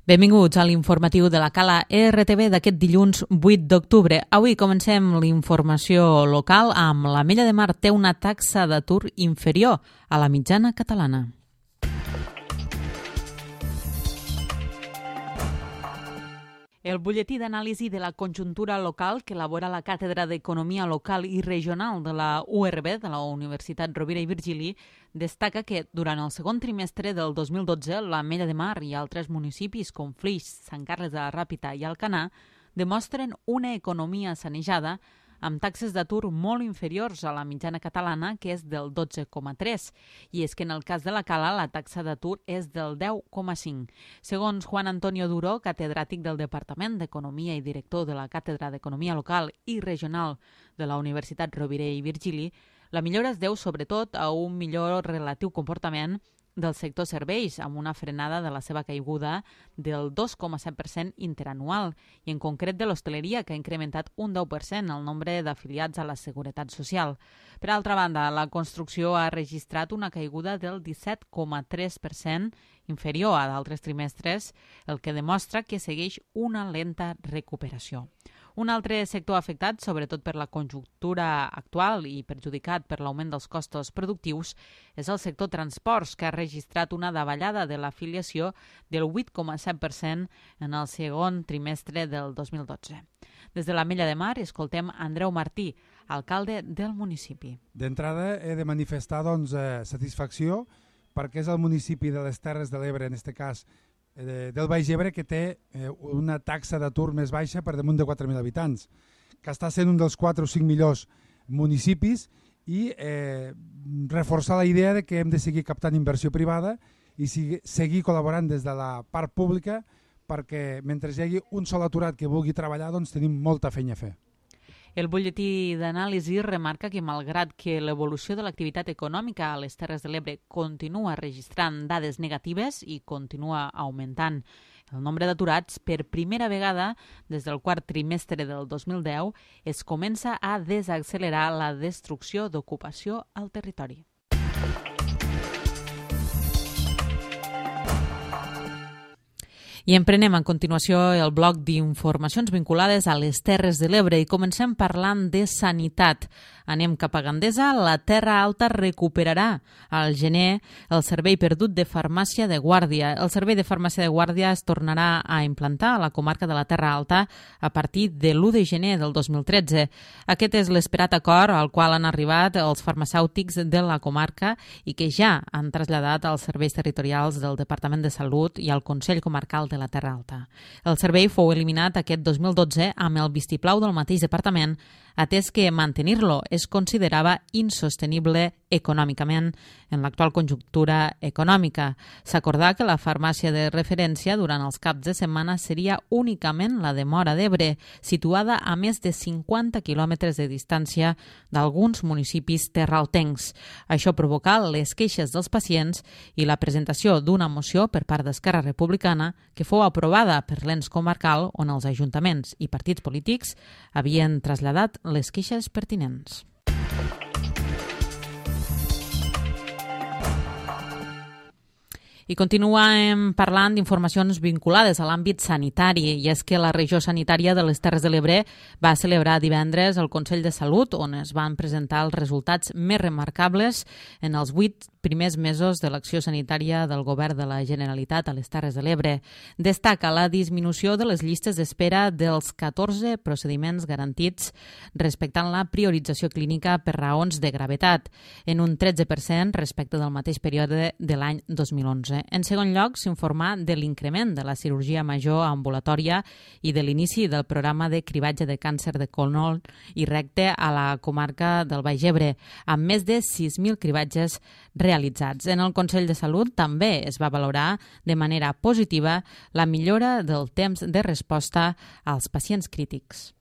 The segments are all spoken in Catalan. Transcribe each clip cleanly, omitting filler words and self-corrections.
Benvinguts a l'informatiu de la Cala RTV d'aquest dilluns 8 d'octubre. Avui comencem l'informació local amb l'Ametlla de Mar té una taxa d'atur inferior a la mitjana catalana. El butlletí d'anàlisi de la conjuntura local que elabora la Càtedra d'Economia Local i Regional de la URB, de la Universitat Rovira i Virgili, destaca que durant el segon trimestre del 2012 l'Ametlla de Mar i altres municipis com Flix, Sant Carles de la Ràpita i Alcanar demostren una economia sanejada amb taxes d'atur molt inferiors a la mitjana catalana, que és del 12,3, i és que en el cas de la Cala la taxa d'atur és del 10,5. Segons Juan Antonio Duró, catedràtic del Departament d'Economia i director de la Càtedra d'Economia Local i Regional de la Universitat Rovira i Virgili, la millora es deu sobretot a un millor relatiu comportament del sector serveis, amb una frenada de la seva caiguda del 2,7% interanual, i en concret de l'hostaleria, que ha incrementat un 10% el nombre d'afiliats a la Seguretat Social. Per altra banda, la construcció ha registrat una caiguda del 17,3%, inferior a d'altres trimestres, el que demostra que segueix una lenta recuperació. Un altre sector afectat, sobretot per la conjuntura actual i perjudicat per l'augment dels costos productius, és el sector transports, que ha registrat una davallada de l'afiliació del 8,7% en el segon trimestre del 2012. Des de l'Ametlla de Mar escoltem Andreu Martí, alcalde del municipi. D'entrada he de manifestar satisfacció perquè és el municipi de les Terres de l'Ebre, en aquest cas del Baix Ebre, que té una taxa d'atur més baixa per damunt de 4.000 habitants, que està sent un dels 4 o 5 millors municipis, i reforçar la idea de que hem de seguir captant inversió privada i seguir col·laborant des de la part pública, perquè mentre hi hagi un sol aturat que vulgui treballar, doncs tenim molta feina a fer. El butlletí d'anàlisi remarca que, malgrat que l'evolució de l'activitat econòmica a les Terres de l'Ebre continua registrant dades negatives i continua augmentant el nombre d'aturats, per primera vegada des del quart trimestre del 2010 es comença a desaccelerar la destrucció d'ocupació al territori. I emprenem a continuació el bloc d'informacions vinculades a les Terres de l'Ebre i comencem parlant de sanitat. Anem cap a Gandesa. La Terra Alta recuperarà al gener el servei perdut de farmàcia de guàrdia. El servei de farmàcia de guàrdia es tornarà a implantar a la comarca de la Terra Alta a partir de l'1 de gener del 2013. Aquest és l'esperat acord al qual han arribat els farmacèutics de la comarca i que ja han traslladat als serveis territorials del Departament de Salut i al Consell Comarcal de la Terra Alta. El servei fou eliminat aquest 2012 amb el vistiplau del mateix departament, atès que mantenir-lo es considerava insostenible econòmicament en l'actual conjuntura econòmica. S'acordà que la farmàcia de referència durant els caps de setmana seria únicament la de Móra d'Ebre, situada a més de 50 quilòmetres de distància d'alguns municipis terraltencs. Això provocà les queixes dels pacients i la presentació d'una moció per part d'Esquerra Republicana que fou aprovada per l'ens comarcal, on els ajuntaments i partits polítics havien traslladat les queixes pertinents. I continuem parlant d'informacions vinculades a l'àmbit sanitari, i és que la regió sanitària de les Terres de l'Ebre va celebrar divendres el Consell de Salut, on es van presentar els resultats més remarcables en els 8 primers mesos de l'acció sanitària del Govern de la Generalitat a les Terres de l'Ebre. Destaca la disminució de les llistes d'espera dels 14 procediments garantits, respectant la priorització clínica per raons de gravetat, en un 13% respecte del mateix període de l'any 2011. En segon lloc, s'informa de l'increment de la cirurgia major ambulatòria i de l'inici del programa de cribatge de càncer de colon i recte a la comarca del Baix Ebre, amb més de 6.000 cribatges realitzats. En el Consell de Salut també es va valorar de manera positiva la millora del temps de resposta als pacients crítics.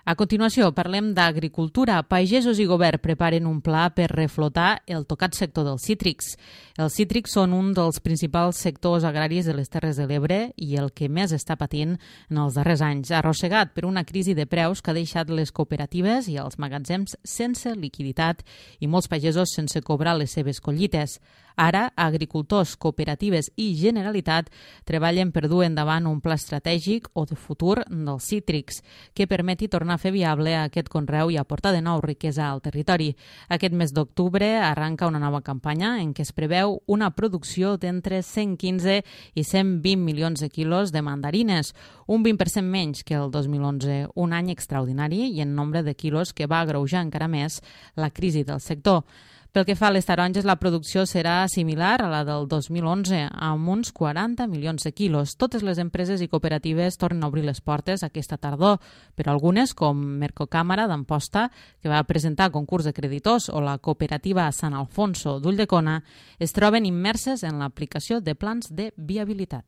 A continuació, parlem d'agricultura. Pagesos i govern preparen un pla per reflotar el tocat sector dels cítrics. Els cítrics són un dels principals sectors agraris de les Terres de l'Ebre i el que més està patint en els darrers anys, arrossegat per una crisi de preus que ha deixat les cooperatives i els magatzems sense liquiditat i molts pagesos sense cobrar les seves collites. Ara, agricultors, cooperatives i Generalitat treballen per dur endavant un pla estratègic o de futur dels cítrics que permeti tornar a fer viable aquest conreu i aportar de nou riquesa al territori. Aquest mes d'octubre arranca una nova campanya en què es preveu una producció d'entre 115 i 120 milions de quilos de mandarines, un 20% menys que el 2011, un any extraordinari i en nombre de quilos que va agreujar encara més la crisi del sector. Pel que fa a les taronges, la producció serà similar a la del 2011, amb uns 40 milions de quilos. Totes les empreses i cooperatives tornen a obrir les portes aquesta tardor, però algunes, com Mercocàmera d'Amposta, que va presentar concurs de creditors, o la cooperativa Sant Alfonso d'Ulldecona, es troben immerses en l'aplicació de plans de viabilitat.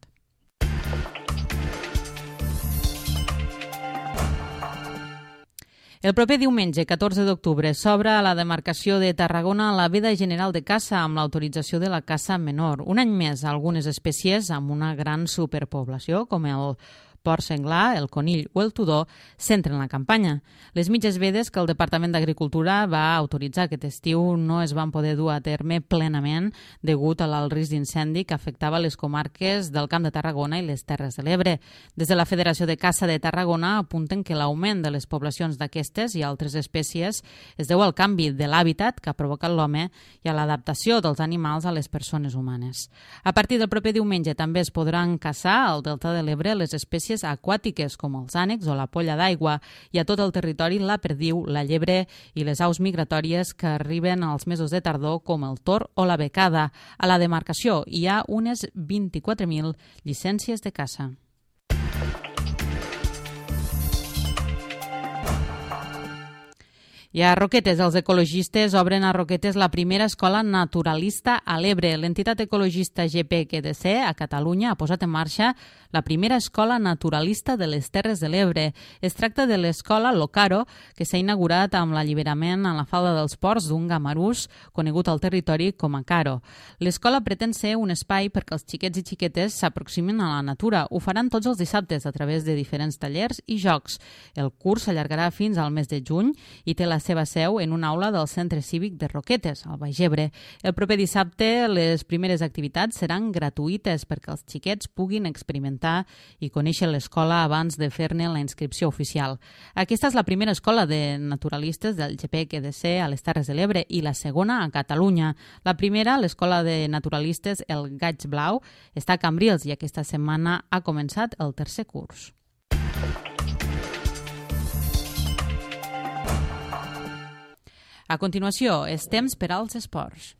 El proper diumenge, 14 d'octubre, s'obre a la demarcació de Tarragona la veda general de caça amb l'autorització de la caça menor. Un any més, algunes espècies amb una gran superpoblació, com el porc senglar, el conill o el tudor, centren la campanya. Les mitges vedes que el Departament d'Agricultura va autoritzar aquest estiu no es van poder dur a terme plenament degut a l'alt risc d'incendi que afectava les comarques del Camp de Tarragona i les Terres de l'Ebre. Des de la Federació de Caça de Tarragona apunten que l'augment de les poblacions d'aquestes i altres espècies es deu al canvi de l'hàbitat que ha provocat l'home i a l'adaptació dels animals a les persones humanes. A partir del proper diumenge també es podran caçar al Delta de l'Ebre les espècies aquàtiques com els ànecs o la polla d'aigua i a tot el territori la perdiu, la llebre i les aus migratòries que arriben als mesos de tardor com el tor o la becada. A la demarcació hi ha unes 24.000 llicències de caça. I a Roquetes, els ecologistes obren a Roquetes la primera escola naturalista a l'Ebre. L'entitat ecologista GPQDC a Catalunya ha posat en marxa la primera escola naturalista de les Terres de l'Ebre. Es tracta de l'escola Locaro, que s'ha inaugurat amb l'alliberament a la falda dels ports d'un gamarús conegut al territori com a Caro. L'escola pretén ser un espai perquè els xiquets i xiquetes s'aproximin a la natura. Ho faran tots els dissabtes a través de diferents tallers i jocs. El curs s'allargarà fins al mes de juny i té la seva seu en una aula del Centre Cívic de Roquetes, al Baix Ebre. El proper dissabte les primeres activitats seran gratuïtes perquè els xiquets puguin experimentar i conèixer l'escola abans de fer-ne la inscripció oficial. Aquesta és la primera escola de naturalistes del GPQDC a les Terres de l'Ebre i la segona a Catalunya. La primera, l'escola de naturalistes El Gaig Blau, està a Cambrils i aquesta setmana ha començat el tercer curs. A continuació, és temps per als esports.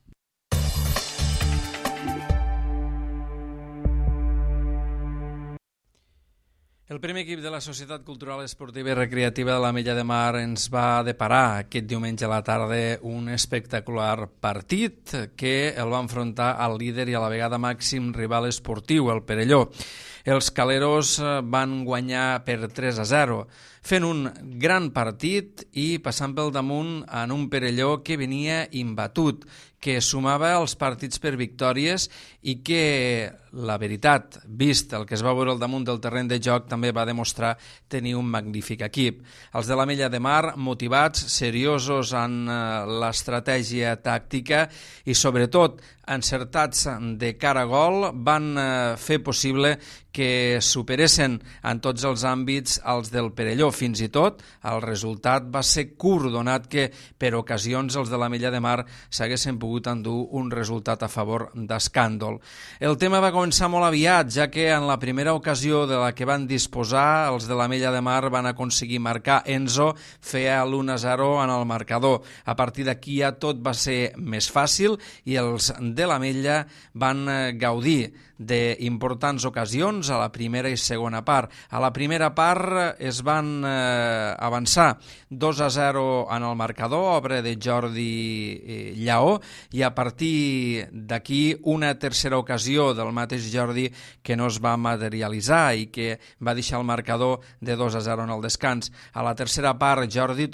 El primer equip de la Societat Cultural Esportiva i Recreativa de l'Ametlla de Mar ens va deparar aquest diumenge a la tarda un espectacular partit que el va enfrontar al líder i a la vegada màxim rival esportiu, el Perelló. Els caleros van guanyar per 3-0, fent un gran partit i passant pel damunt en un Perelló que venia imbatut, que sumava els partits per victòries i que, la veritat, vist el que es va veure al damunt del terreny de joc, també va demostrar tenir un magnífic equip. Els de l'Ametlla de Mar, motivats, seriosos en l'estratègia tàctica i, sobretot, encertats de cara a gol, van fer possible que superessin en tots els àmbits els del Perelló. Fins i tot el resultat va ser curt, donat que per ocasions els de l'Ametlla de Mar s'haguessin pogut endur un resultat a favor d'escàndol. El tema va començar molt aviat, ja que en la primera ocasió de la que van disposar, els de l'Ametlla de Mar van aconseguir marcar. Enzo feia l'1-0 en el marcador. A partir d'aquí ja tot va ser més fàcil i els de l'Ametlla van gaudir d'importants ocasions ocasions a la primera i segona part. A la primera part es van avançar 2-0 en el marcador, obra de Jordi Lleó, i a partir d'aquí una tercera ocasió del mateix Jordi que no es va materialitzar i que va deixar el marcador de 2-0 en el descans. A la tercera part Jordi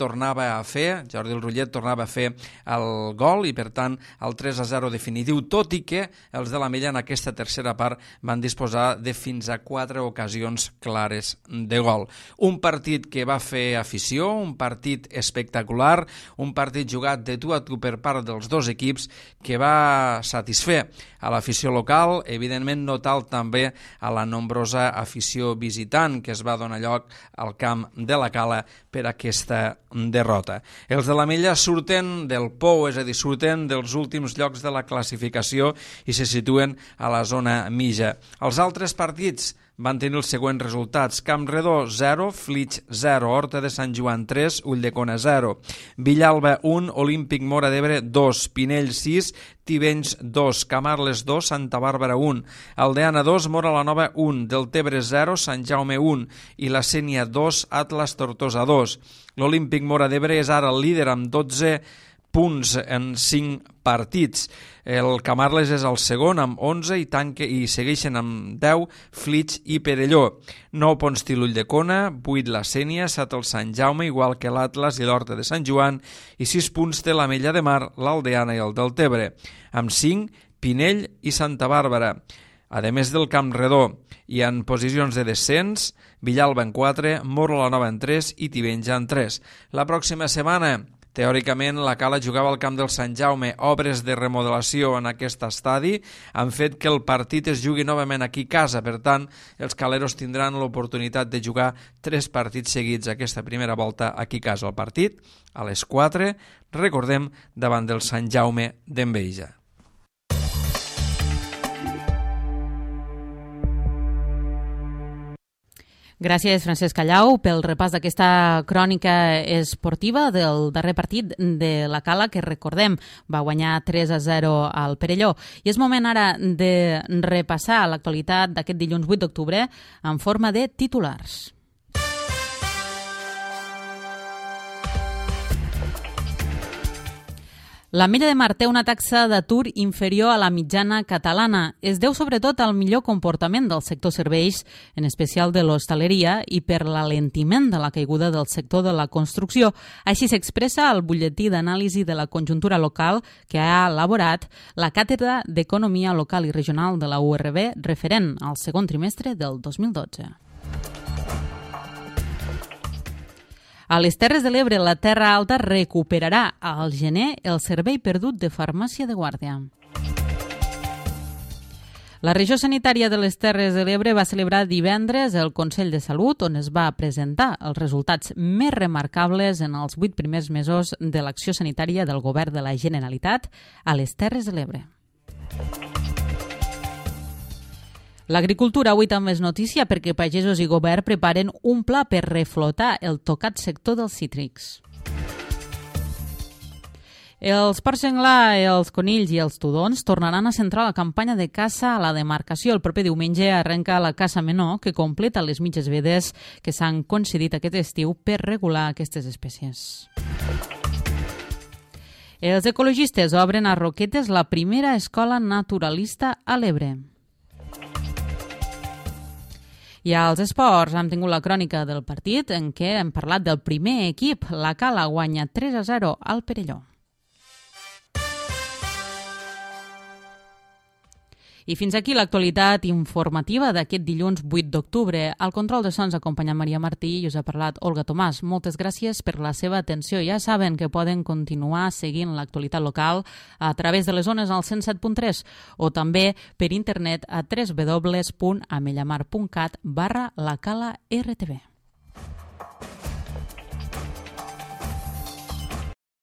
el Rullet tornava a fer el gol i per tant el 3-0 definitiu, tot i que els de l'Ametlla en aquesta tercera part van disposar de fins a 4 ocasions clares de gol. Un partit que va fer afició, un partit espectacular, un partit jugat de tu a tu per part dels dos equips que va satisfer a l'afició local, evidentment no tal també a la nombrosa afició visitant que es va donar lloc al camp de la Cala per aquesta derrota. Els de l'Ametlla surten del pou, és a dir, surten dels últims llocs de la classificació i se situen a la zona mitja. Els altres partits van tenir els següents resultats: Campredó 0, Flix 0, Horta de Sant Joan 3, Ulldecona 0, Villalba 1, Olímpic Móra d'Ebre 2, Pinell 6, Tivenys 2, Camarles 2, Santa Bàrbara 1, Aldeana 2, Móra la Nova 1, Deltebre 0, Sant Jaume 1 i la Sénia 2, Atlas Tortosa 2. L'Olímpic Móra d'Ebre és ara el líder amb 12 punts en 5 partits. El Camarles és el segon amb 11 i segueixen amb 10 Flix i Perelló. 9 punts té l'Ulldecona, 8 la Sénia, 7 el Sant Jaume, igual que l'Atlas i l'Horta de Sant Joan, i 6 punts té l'Ametlla de Mar, l'Aldeana i el Deltebre, amb 5 Pinell i Santa Bàrbara. A més del Campredó, hi ha posicions de descens, Villalba en 4, Móra la Nova en 3 i Tivenys en 3. La pròxima setmana, teòricament, la Cala jugava al camp del Sant Jaume. Obres de remodelació en aquest estadi han fet que el partit es jugui novament aquí a casa. Per tant, els caleros tindran l'oportunitat de jugar 3 partits seguits aquesta primera volta aquí a casa. El partit a les 4, recordem, davant del Sant Jaume d'Enveja. Gràcies, Francesc Callau, pel repàs d'aquesta crònica esportiva del darrer partit de la Cala, que recordem va guanyar 3-0 al Perelló. I és moment ara de repassar l'actualitat d'aquest dilluns 8 d'octubre en forma de titulars. L'Ametlla de Mar té una taxa d'atur inferior a la mitjana catalana. Es deu sobretot al millor comportament del sector serveis, en especial de l'hostaleria, i per l'alentiment de la caiguda del sector de la construcció. Així s'expressa al butlletí d'anàlisi de la conjuntura local que ha elaborat la Càtedra d'Economia Local i Regional de la URB referent al segon trimestre del 2012. A les Terres de l'Ebre, la Terra Alta recuperarà al gener el servei perdut de farmàcia de guàrdia. La regió sanitària de les Terres de l'Ebre va celebrar divendres el Consell de Salut, on es va presentar els resultats més remarcables en els 8 primers mesos de l'acció sanitària del Govern de la Generalitat a les Terres de l'Ebre. L'agricultura avui també és notícia perquè pagesos i govern preparen un pla per reflotar el tocat sector dels cítrics. Els porcs senglar, els conills i els tudons tornaran a centrar la campanya de caça a la demarcació. El proper diumenge arrenca la caça menor, que completa les mitges vedes que s'han concedit aquest estiu per regular aquestes espècies. Els ecologistes obren a Roquetes la primera escola naturalista a l'Ebre. I als esports hem tingut la crònica del partit en què hem parlat del primer equip. La Cala guanya 3-0 al Perelló. I fins aquí l'actualitat informativa d'aquest dilluns 8 d'octubre. Al control de sons acompanyant Maria Martí i us ha parlat Olga Tomàs. Moltes gràcies per la seva atenció. Ja saben que poden continuar seguint l'actualitat local a través de les zones al 107.3 o també per internet a www.amellamar.cat/lacala RTV.